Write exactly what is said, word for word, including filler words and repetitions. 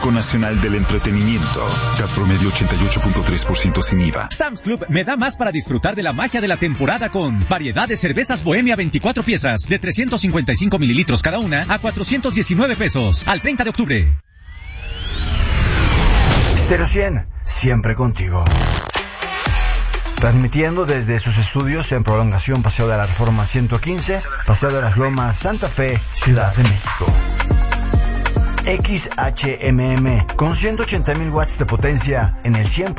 Banco Nacional del Entretenimiento. C A T promedio ochenta y ocho punto tres por ciento sin I V A. Sam's Club me da más para disfrutar de la magia de la temporada con variedad de cervezas Bohemia veinticuatro piezas de trescientos cincuenta y cinco mililitros cada una a cuatrocientos diecinueve pesos al treinta de octubre. Stereo cien, siempre contigo. Transmitiendo desde sus estudios en Prolongación Paseo de la Reforma ciento quince, Paseo de las Lomas, Santa Fe, Ciudad de México. X H M M con ciento ochenta mil watts de potencia en el cien